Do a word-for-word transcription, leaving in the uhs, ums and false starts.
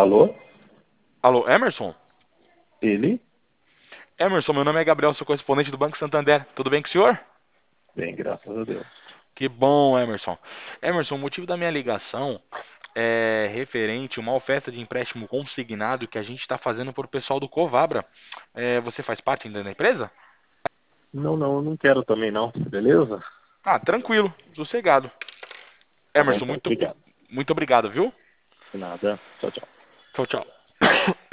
Alô? Alô, Emerson? Ele? Emerson, meu nome é Gabriel, sou correspondente do Banco Santander. Tudo bem com o senhor? Bem, graças a Deus. Que bom, Emerson. Emerson, o motivo da minha ligação é referente a uma oferta de empréstimo consignado que a gente está fazendo para o pessoal do Covabra. É, você faz parte ainda da empresa? Não, não, eu não quero também não, beleza? Ah, tranquilo, sossegado. Tá bom Emerson, então, muito, obrigado. muito obrigado, viu? De nada. Tchau, tchau. Tchau, tchau.